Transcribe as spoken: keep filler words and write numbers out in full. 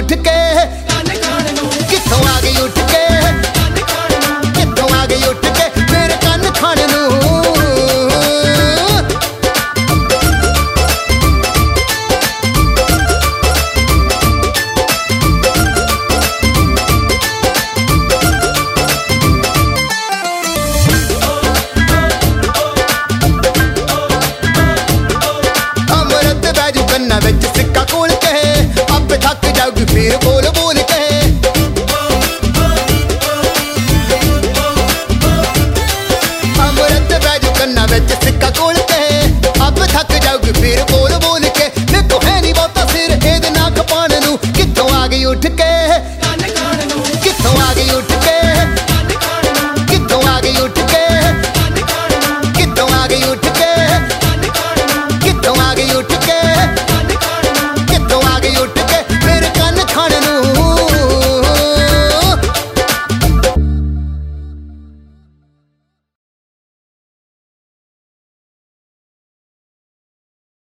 उठ के कित्थों आ गई उठ के कित्थों आ गई उठ के मेरे कन्न खाने नू विच सिक्का कोल के आपे थक जाओगी फिर बोल बोल के अमृत बैजू कन्ना विच सिक्का कोल के आपे थक जाओगी फिर बोल बोल के देखो है नहीं बहुता सिर एदे ना खपाने नू कित्थों आ गई उठ के